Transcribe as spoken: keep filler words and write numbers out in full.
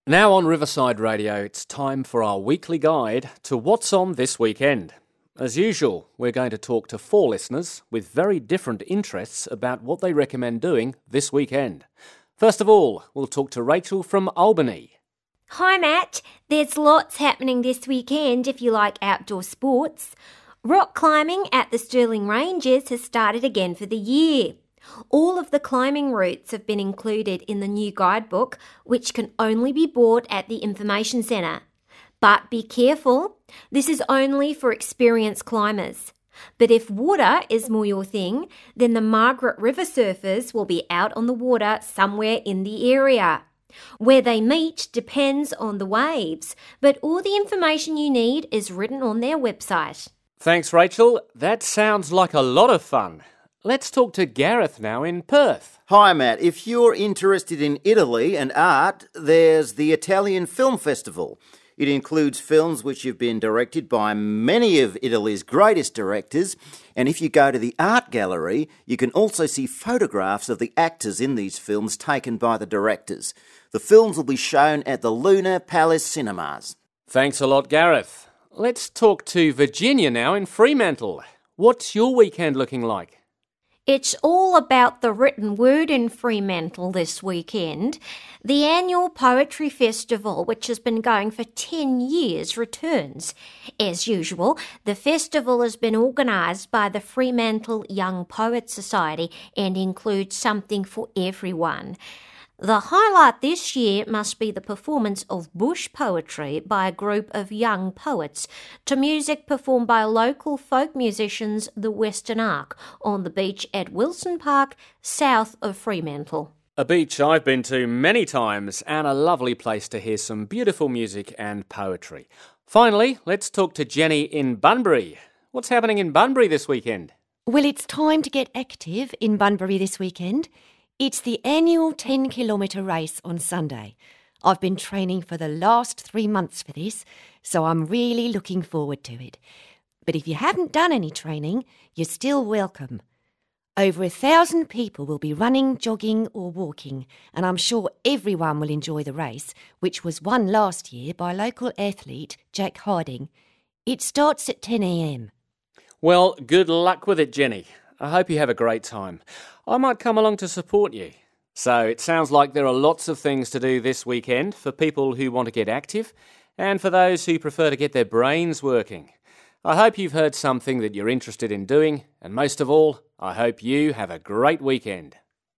Now on Riverside Radio, it's time for our weekly guide to what's on this weekend. As usual, we're going to talk to four listeners with very different interests about what they recommend doing this weekend. First of all, we'll talk to Rachel from Albany. Hi Matt, there's lots happening this weekend if you like outdoor sports. Rock climbing at the Stirling Ranges has started again for the year. All of the climbing routes have been included in the new guidebook, which can only be bought at the Information Centre. But be careful, this is only for experienced climbers. But if water is more your thing, then the Margaret River surfers will be out on the water somewhere in the area. Where they meet depends on the waves, but all the information you need is written on their website. Thanks, Rachel. That sounds like a lot of fun. Let's talk to Gareth now in Perth. Hi, Matt. If you're interested in Italy and art, there's the Italian Film Festival. It includes films which have been directed by many of Italy's greatest directors, and if you go to the art gallery, you can also see photographs of the actors in these films taken by the directors. The films will be shown at the Luna Palace Cinemas. Thanks a lot, Gareth. Let's talk to Virginia now in Fremantle. What's your weekend looking like? It's all about the written word in Fremantle this weekend. The annual Poetry Festival, which has been going for ten years, returns. As usual, the festival has been organised by the Fremantle Young Poets Society and includes something for everyone. The highlight this year must be the performance of bush poetry by a group of young poets to music performed by local folk musicians, the Western Arc, on the beach at Wilson Park, south of Fremantle. A beach I've been to many times and a lovely place to hear some beautiful music and poetry. Finally, let's talk to Jenny in Bunbury. What's happening in Bunbury this weekend? Well, it's time to get active in Bunbury this weekend. It's the annual ten kilometre race on Sunday. I've been training for the last three months for this, so I'm really looking forward to it. But if you haven't done any training, you're still welcome. Over a thousand people will be running, jogging or walking, and I'm sure everyone will enjoy the race, which was won last year by local athlete Jack Harding. It starts at ten a.m. Well, good luck with it, Jenny. I hope you have a great time. I might come along to support you. So it sounds like there are lots of things to do this weekend for people who want to get active and for those who prefer to get their brains working. I hope you've heard something that you're interested in doing, and most of all, I hope you have a great weekend.